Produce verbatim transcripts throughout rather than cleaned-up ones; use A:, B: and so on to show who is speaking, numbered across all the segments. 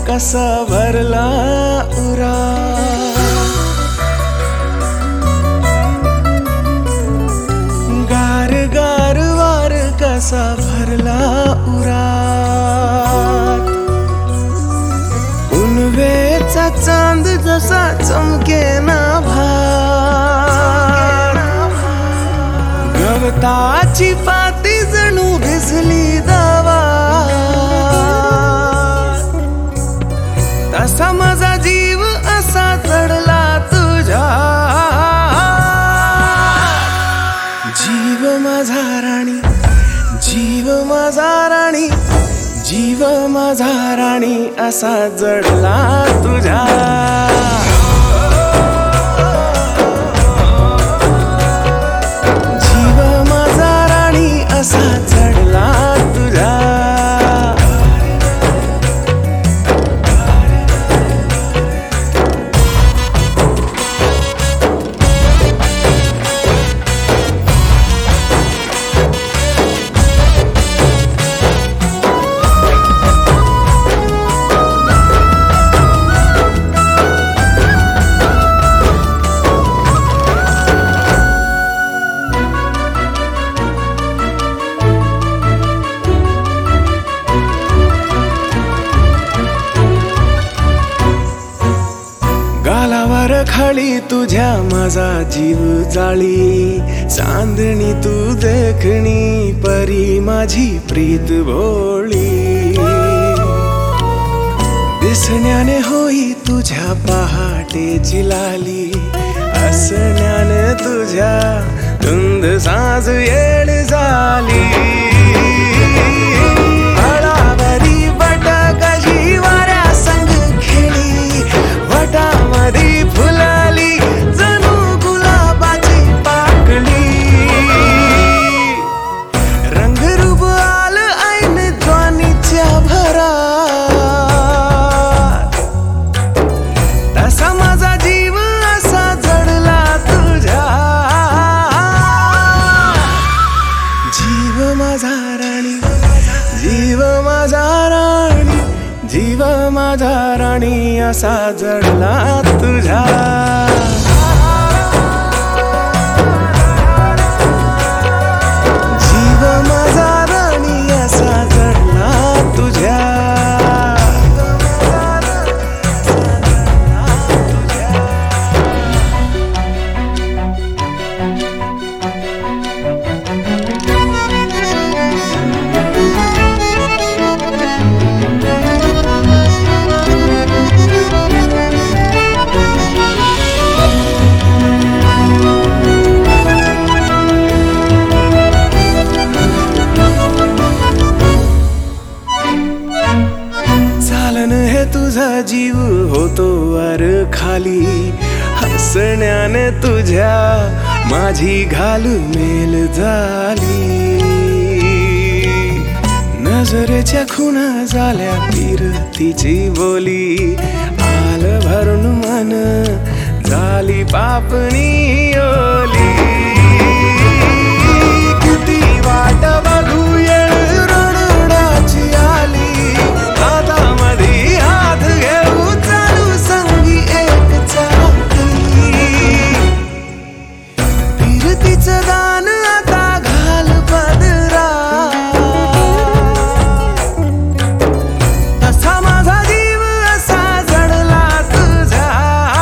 A: कसा भरला उरा, गार गार वार कसा भरला उरात, उन्वेचा चांद जसा चमके ना भार, गवताची पाती जणू भिजली दावा, तसा माझा जीव असा चढला तुझ्या, जीव माझा राणी, जीव माझा राणी, जीव माझा राणी असा जडला तुझ्या, जीव माझा राणी असा जडला तुझ्या. गालावर खाली तुझ्या माझा जीव जाळी, चांदणी तू देखणी परी माझी प्रीत भोळी, दिसण्याने होई तुझ्या पहाटेची लाली, हसण्याने तुझ्या धुंद साज येळ झाली, फुलाली जणू गुलाबाची पाकळी, रंगरूप आलं ऐन ज्वानीच्या भरात, तसा माझा जीव असा जडला तुझ्या, जीव माझा राणी, जीव माझा राणी, जीव माझा राणी असा जडला तुझ्या, जीव माझा राणी असा जडला तुझ्या. तुझा जीव होतो वर खाली, हसण्याने तुझ्या माझी घालमेल झाली, नजरेच्या खुणा झाल्या फिरतीची बोली, आल भरून मन झाली पापणी ओली, किती वाट बघू येळ रडण्याची आली, हातामध्ये हात घेऊ चालू संगी एक चाकी, फिरतीचं दान आता घाल पदरा, तसा माझा जीव असा जडला तुझा,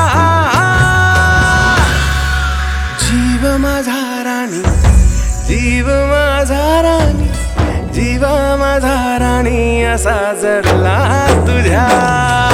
A: जीव माझा राणी, जीव माझा राणी, जीव माझा राणी असा जडला तुझ्या.